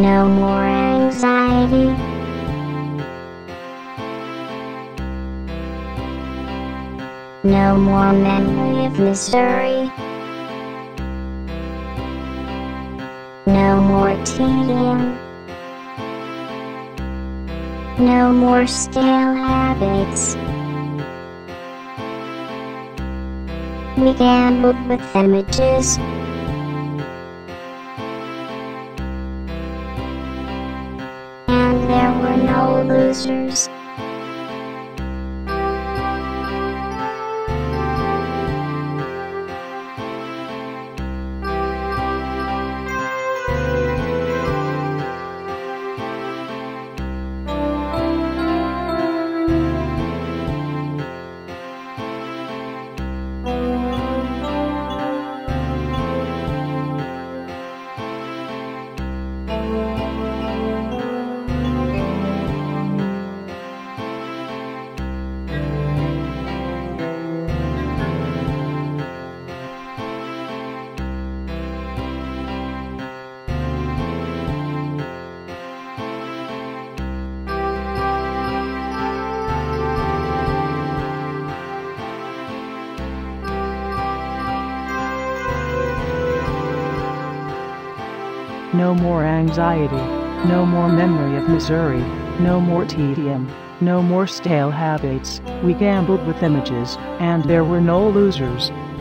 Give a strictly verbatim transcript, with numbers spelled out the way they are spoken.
No more anxiety. No more memory of Missouri. No more tedium. No more stale habits. We gambled with images. And there were no losers. No more anxiety. No more memory of Missouri. No more tedium. No more stale habits. We gambled with images, and there were no losers.